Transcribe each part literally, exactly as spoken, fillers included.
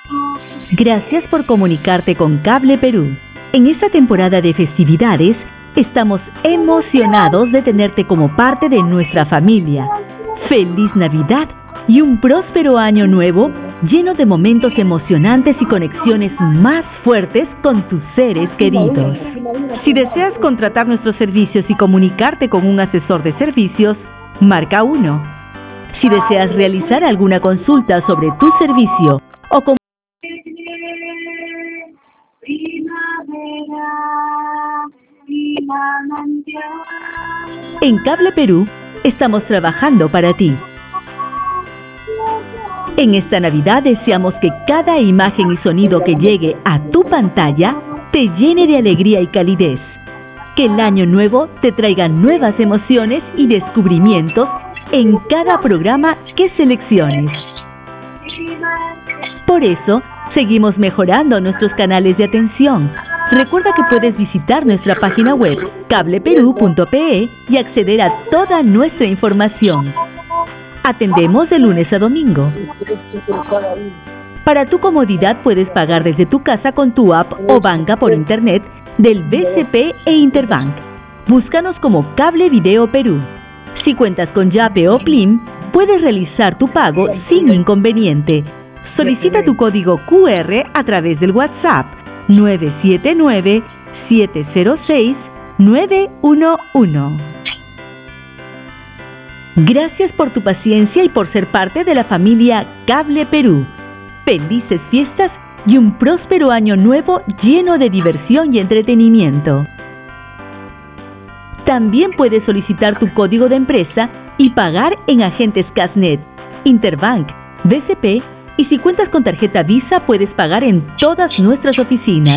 Gracias por comunicarte con Cable Perú. En esta temporada de festividades, estamos emocionados de tenerte como parte de nuestra familia. ¡Feliz Navidad y un próspero año nuevo lleno de momentos emocionantes y conexiones más fuertes con tus seres queridos! Si deseas contratar nuestros servicios y comunicarte con un asesor de servicios, marca uno. Si deseas realizar alguna consulta sobre tu servicio o com- En Cable Perú, estamos trabajando para ti. En esta Navidad deseamos que cada imagen y sonido que llegue a tu pantalla te llene de alegría y calidez. Que el año nuevo te traiga nuevas emociones y descubrimientos en cada programa que selecciones. Por eso, seguimos mejorando nuestros canales de atención. Recuerda que puedes visitar nuestra página web cable perú punto pe y acceder a toda nuestra información. Atendemos de lunes a domingo. Para tu comodidad puedes pagar desde tu casa con tu app o banca por internet del B C P e Interbank. Búscanos como Cable Video Perú. Si cuentas con Yape o Plim, puedes realizar tu pago sin inconveniente. Solicita tu código Q R a través del WhatsApp nueve siete nueve, siete cero seis, nueve uno uno. Gracias por tu paciencia y por ser parte de la familia Cable Perú. Felices fiestas y un próspero año nuevo lleno de diversión y entretenimiento. También puedes solicitar tu código de empresa y pagar en agentes Casnet, Interbank, B C P, y si cuentas con tarjeta Visa puedes pagar en todas nuestras oficinas.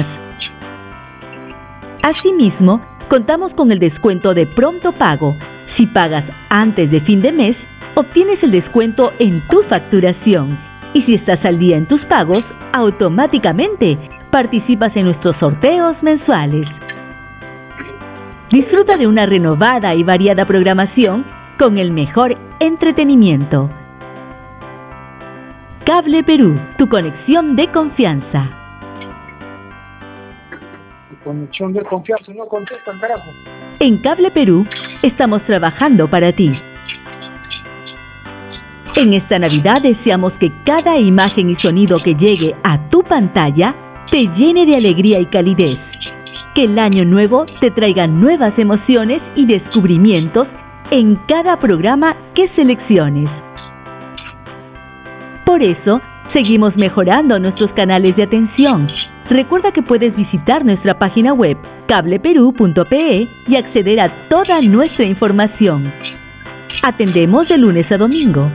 Asimismo, contamos con el descuento de pronto pago. Si pagas antes de fin de mes, obtienes el descuento en tu facturación. Y si estás al día en tus pagos, automáticamente participas en nuestros sorteos mensuales. Disfruta de una renovada y variada programación con el mejor entretenimiento. Cable Perú, tu conexión de confianza. Conexión de confianza, no contestan, carajo. En Cable Perú, estamos trabajando para ti. En esta Navidad deseamos que cada imagen y sonido que llegue a tu pantalla te llene de alegría y calidez. Que el año nuevo te traiga nuevas emociones y descubrimientos en cada programa que selecciones. Por eso, seguimos mejorando nuestros canales de atención. Recuerda que puedes visitar nuestra página web cable perú punto pe y acceder a toda nuestra información. Atendemos de lunes a domingo.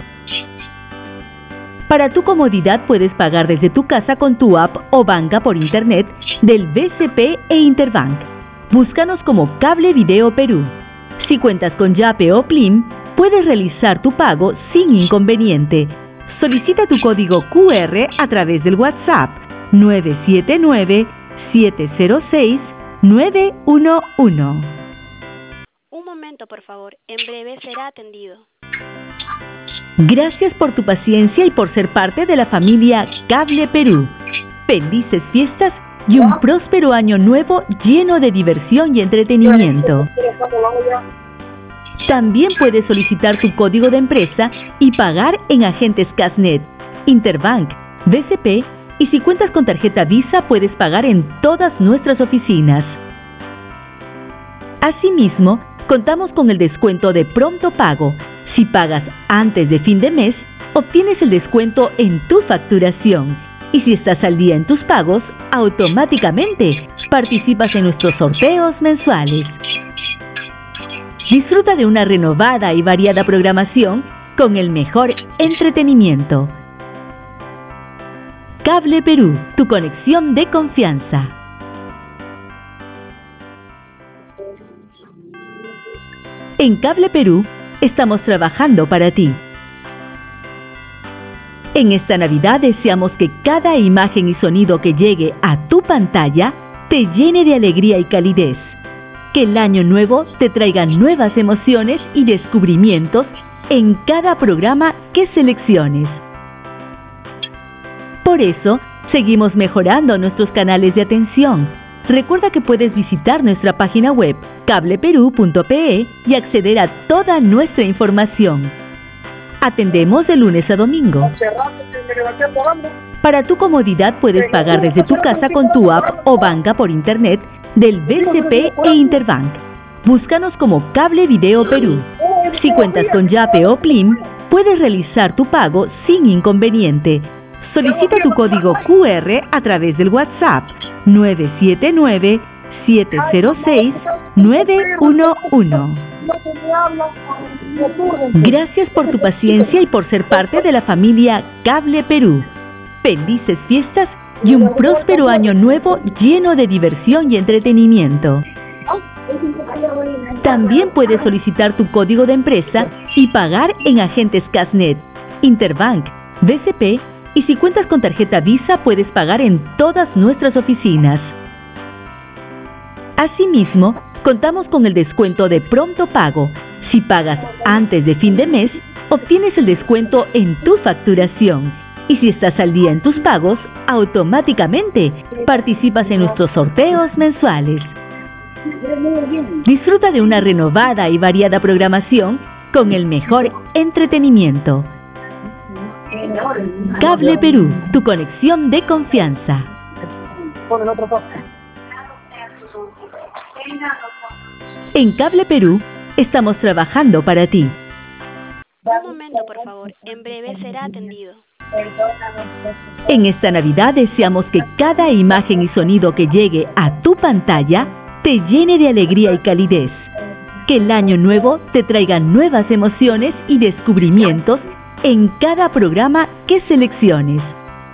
Para tu comodidad puedes pagar desde tu casa con tu app o banca por internet del B C P e Interbank. Búscanos como Cable Video Perú. Si cuentas con Yape o Plim, puedes realizar tu pago sin inconveniente. Solicita tu código Q R a través del WhatsApp nueve siete nueve, siete cero seis, nueve uno uno. Un momento, por favor. En breve será atendido. Gracias por tu paciencia y por ser parte de la familia Cable Perú. Felices fiestas y un próspero año nuevo lleno de diversión y entretenimiento. También puedes solicitar tu código de empresa y pagar en agentes Casnet, Interbank, B C P, y si cuentas con tarjeta Visa puedes pagar en todas nuestras oficinas. Asimismo, contamos con el descuento de pronto pago. Si pagas antes de fin de mes, obtienes el descuento en tu facturación. Y si estás al día en tus pagos, automáticamente participas en nuestros sorteos mensuales. Disfruta de una renovada y variada programación con el mejor entretenimiento. Cable Perú, tu conexión de confianza. En Cable Perú, estamos trabajando para ti. En esta Navidad deseamos que cada imagen y sonido que llegue a tu pantalla te llene de alegría y calidez. Que el año nuevo te traiga nuevas emociones y descubrimientos en cada programa que selecciones. Por eso, seguimos mejorando nuestros canales de atención. Recuerda que puedes visitar nuestra página web cableperú punto pe y acceder a toda nuestra información. Atendemos de lunes a domingo. Para tu comodidad puedes pagar desde tu casa con tu app o banca por internet del B C P e Interbank. Búscanos como Cable Video Perú. Si cuentas con Yape o Plim, puedes realizar tu pago sin inconveniente. Solicita tu código Q R a través del WhatsApp nueve siete nueve, siete cero seis, nueve uno uno. Gracias por tu paciencia y por ser parte de la familia Cable Perú. Felices fiestas y un próspero año nuevo lleno de diversión y entretenimiento. También puedes solicitar tu código de empresa y pagar en agentes Casnet, Interbank, B C P, y si cuentas con tarjeta Visa puedes pagar en todas nuestras oficinas. Asimismo, contamos con el descuento de pronto pago. Si pagas antes de fin de mes, obtienes el descuento en tu facturación. Y si estás al día en tus pagos, automáticamente participas en nuestros sorteos mensuales. Disfruta de una renovada y variada programación con el mejor entretenimiento. Cable Perú, tu conexión de confianza. En Cable Perú, estamos trabajando para ti. Un momento, por favor. En breve será atendido. En esta Navidad deseamos que cada imagen y sonido que llegue a tu pantalla te llene de alegría y calidez. Que el año nuevo te traiga nuevas emociones y descubrimientos en cada programa que selecciones.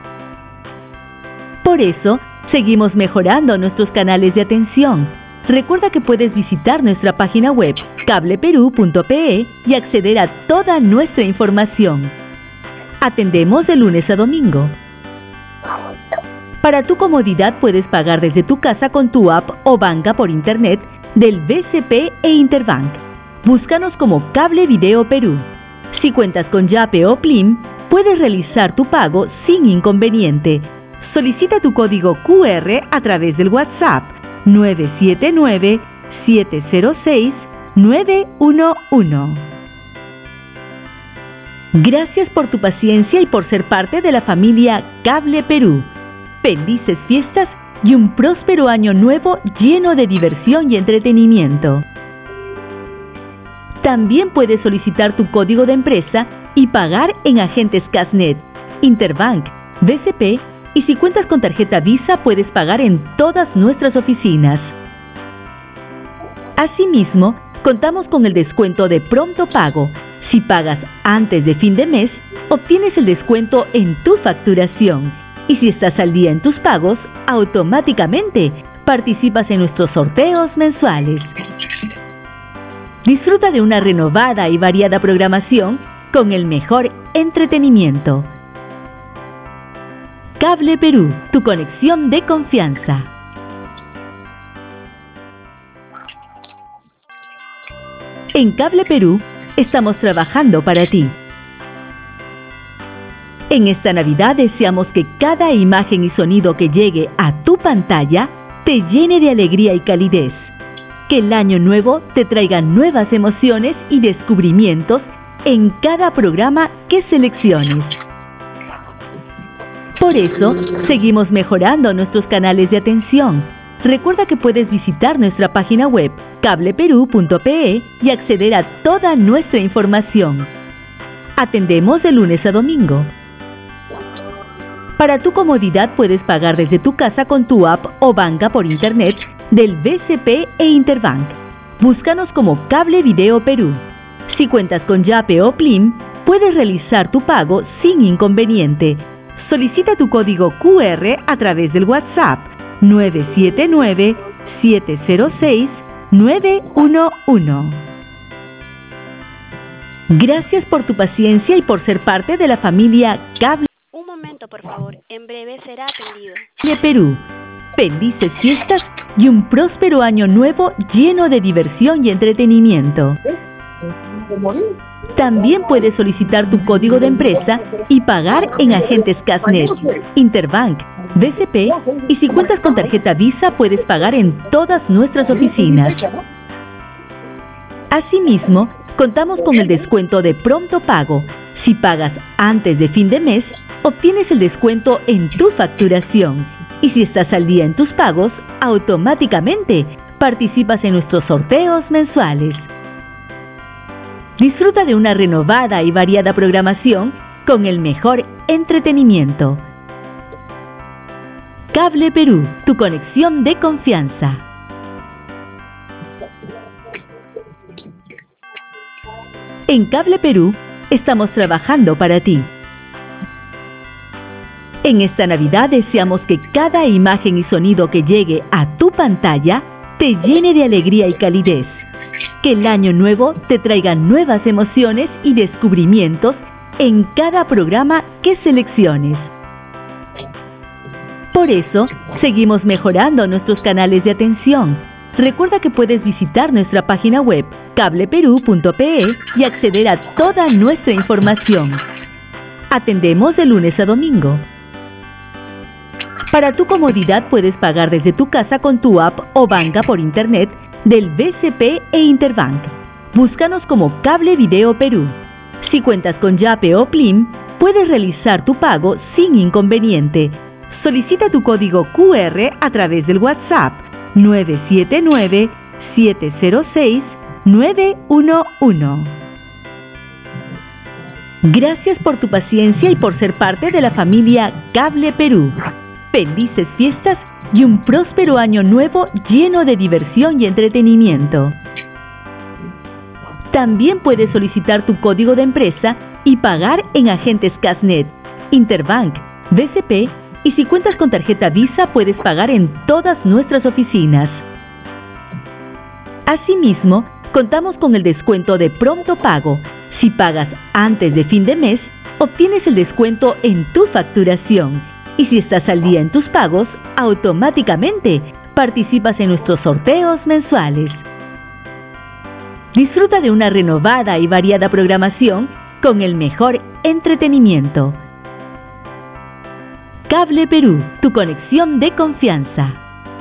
Por eso, seguimos mejorando nuestros canales de atención. Recuerda que puedes visitar nuestra página web cableperú punto pe y acceder a toda nuestra información. Atendemos de lunes a domingo. Para tu comodidad puedes pagar desde tu casa con tu app o banca por internet del B C P e Interbank. Búscanos como Cable Video Perú. Si cuentas con Yape o Plim, puedes realizar tu pago sin inconveniente. Solicita tu código Q R a través del WhatsApp nueve siete nueve, siete cero seis, nueve uno uno. Gracias por tu paciencia y por ser parte de la familia Cable Perú. Felices fiestas y un próspero año nuevo lleno de diversión y entretenimiento. También puedes solicitar tu código de empresa y pagar en agentes Casnet, Interbank, B C P, y si cuentas con tarjeta Visa puedes pagar en todas nuestras oficinas. Asimismo, contamos con el descuento de pronto pago. Si pagas antes de fin de mes, obtienes el descuento en tu facturación. Y si estás al día en tus pagos, automáticamente participas en nuestros sorteos mensuales. Disfruta de una renovada y variada programación con el mejor entretenimiento. Cable Perú, tu conexión de confianza. En Cable Perú, estamos trabajando para ti. En esta Navidad deseamos que cada imagen y sonido que llegue a tu pantalla te llene de alegría y calidez. Que el año nuevo te traiga nuevas emociones y descubrimientos en cada programa que selecciones. Por eso, seguimos mejorando nuestros canales de atención. Recuerda que puedes visitar nuestra página web cableperú punto pe y acceder a toda nuestra información. Atendemos de lunes a domingo. Para tu comodidad puedes pagar desde tu casa con tu app o banca por internet del B C P e Interbank. Búscanos como Cable Video Perú. Si cuentas con Yape o Plim, puedes realizar tu pago sin inconveniente. Solicita tu código Q R a través del WhatsApp nueve siete nueve, siete cero seis, nueve uno uno. Gracias por tu paciencia y por ser parte de la familia Cable Un momento, por favor. En breve será atendido. de Perú. Felices fiestas y un próspero año nuevo lleno de diversión y entretenimiento. También puedes solicitar tu código de empresa y pagar en agentes Casnet, Interbank, B C P, y si cuentas con tarjeta Visa puedes pagar en todas nuestras oficinas. Asimismo, contamos con el descuento de pronto pago. Si pagas antes de fin de mes, obtienes el descuento en tu facturación. Y si estás al día en tus pagos, automáticamente participas en nuestros sorteos mensuales. Disfruta de una renovada y variada programación con el mejor entretenimiento. Cable Perú, tu conexión de confianza. En Cable Perú, estamos trabajando para ti. En esta Navidad deseamos que cada imagen y sonido que llegue a tu pantalla te llene de alegría y calidez. Que el año nuevo te traiga nuevas emociones y descubrimientos en cada programa que selecciones. Por eso, seguimos mejorando nuestros canales de atención. Recuerda que puedes visitar nuestra página web cable perú punto pe y acceder a toda nuestra información. Atendemos de lunes a domingo. Para tu comodidad puedes pagar desde tu casa con tu app o banca por internet del B C P e Interbank. Búscanos como Cable Video Perú. Si cuentas con Yape o Plim, puedes realizar tu pago sin inconveniente. Solicita tu código Q R a través del WhatsApp nueve siete nueve, siete cero seis, nueve uno uno. Gracias por tu paciencia y por ser parte de la familia Cable Perú. Felices fiestas y un próspero año nuevo lleno de diversión y entretenimiento. También puedes solicitar tu código de empresa y pagar en agentes Casnet, Interbank, B C P, y si cuentas con tarjeta Visa puedes pagar en todas nuestras oficinas. Asimismo, contamos con el descuento de pronto pago. Si pagas antes de fin de mes, obtienes el descuento en tu facturación. Y si estás al día en tus pagos, automáticamente participas en nuestros sorteos mensuales. Disfruta de una renovada y variada programación con el mejor entretenimiento. Cable Perú, tu conexión de confianza.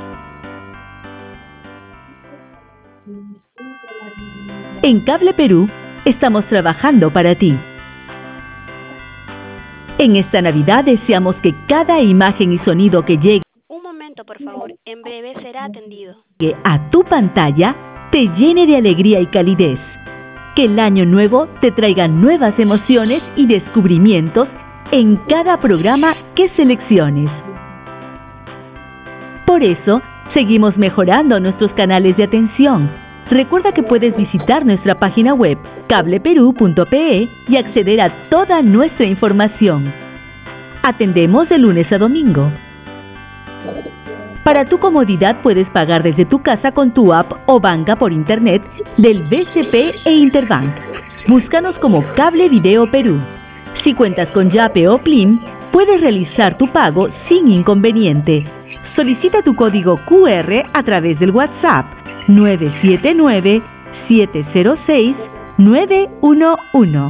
En Cable Perú, estamos trabajando para ti. En esta Navidad deseamos que cada imagen y sonido que llegue Un momento, por favor. En breve será atendido. a tu pantalla te llene de alegría y calidez. Que el año nuevo te traiga nuevas emociones y descubrimientos en cada programa que selecciones. Por eso, seguimos mejorando nuestros canales de atención. Recuerda que puedes visitar nuestra página web cable perú punto pe y acceder a toda nuestra información. Atendemos de lunes a domingo. Para tu comodidad puedes pagar desde tu casa con tu app o banca por internet del B C P e Interbank. Búscanos como Cable Video Perú. Si cuentas con Yape o Plim, puedes realizar tu pago sin inconveniente. Solicita tu código Q R a través del WhatsApp nueve siete nueve, siete cero seis, nueve uno uno.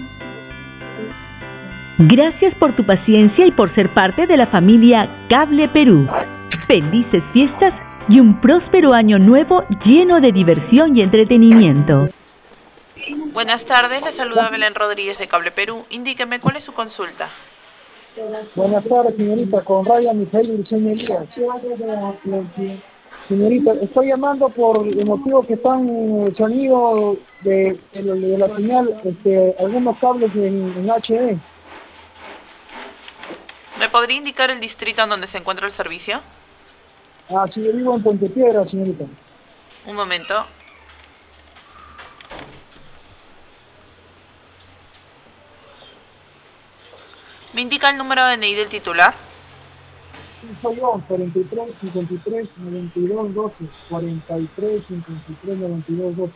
Gracias por tu paciencia y por ser parte de la familia Cable Perú. Felices fiestas y un próspero año nuevo lleno de diversión y entretenimiento. Buenas tardes, le saluda Belén Rodríguez de Cable Perú. Indíqueme cuál es su consulta. Buenas tardes, señorita, con Raya Mijail Briceño Elías. Señorita, estoy llamando por el motivo que están el sonido de, de, de la señal, este, algunos cables en, en H D. ¿Me podría indicar el distrito en donde se encuentra el servicio? Ah, sí, yo vivo en Puente Piedra, señorita. Un momento. ¿Me indica el número de D N I del titular? Sí, soy yo, cuarenta y tres, cincuenta y tres, noventa y dos, doce. cuarenta y tres, cincuenta y tres, noventa y dos, doce.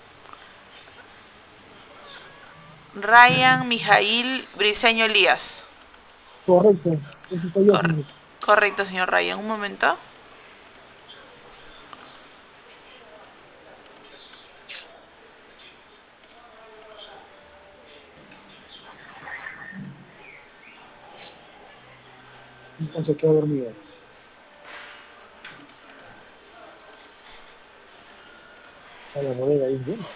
Ryan Mijail Briceño Elías. Correcto, ese soy yo, Cor señorita. Correcto, señor Ryan. Un momento. o se quedó dormida. A la bodega ahí, ¿bien?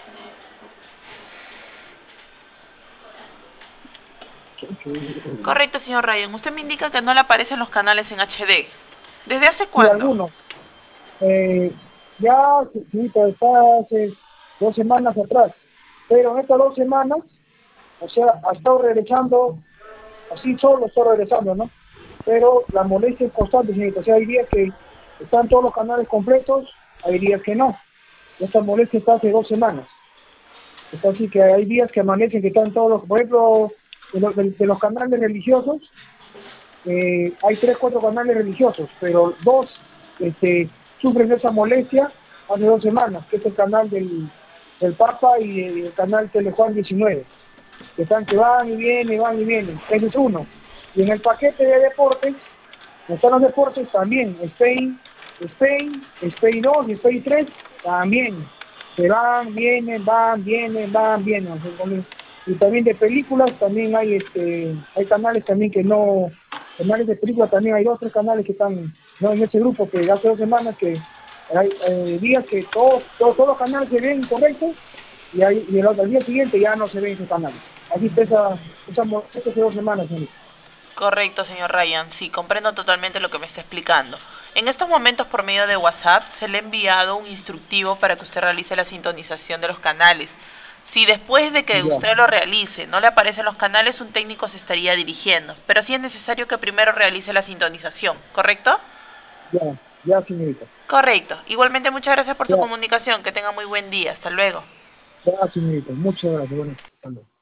Correcto, señor Ryan. Usted me indica que no le aparecen los canales en H D. ¿Desde hace Sí, cuándo? algunos. Eh, ya, sí, pues está hace dos semanas atrás. Pero en estas dos semanas, o sea, ha estado regresando, así solo está regresando, ¿no? Pero la molestia es constante, señorita. O sea, hay días que están todos los canales completos, hay días que no. Esta molestia está hace dos semanas. Está así que hay días que amanecen que están todos los, por ejemplo, de los, de, de los canales religiosos, eh, hay tres, cuatro canales religiosos, pero dos este, sufren esa molestia hace dos semanas, que es el canal del, del Papa y el canal Tele Juan diecinueve, que están que van y vienen, van y vienen. Ese es uno. Y en el paquete de deportes, están los deportes también, Spain, Spain, Spain dos y Spain tres, también. Se van, vienen, van, vienen, van, vienen. O sea, y también de películas, también hay este hay canales también que no, canales de películas también hay dos, tres canales que están no en ese grupo, que hace dos semanas que hay eh, días que todos, todos, todos los canales se ven correctos y, hay, y el, al día siguiente ya no se ven esos canales. Así está esa, esa molestia hace dos semanas, señorita. Correcto, señor Ryan. Sí, comprendo totalmente lo que me está explicando. En estos momentos, por medio de WhatsApp, se le ha enviado un instructivo para que usted realice la sintonización de los canales. Si después de que Ya. usted lo realice no le aparecen los canales, un técnico se estaría dirigiendo. Pero sí es necesario que primero realice la sintonización, ¿correcto? Ya, ya, señorita. Correcto. Igualmente, muchas gracias por su Ya, comunicación. Que tenga muy buen día. Hasta luego. ya, señorita. Muchas gracias. Bueno, hasta luego.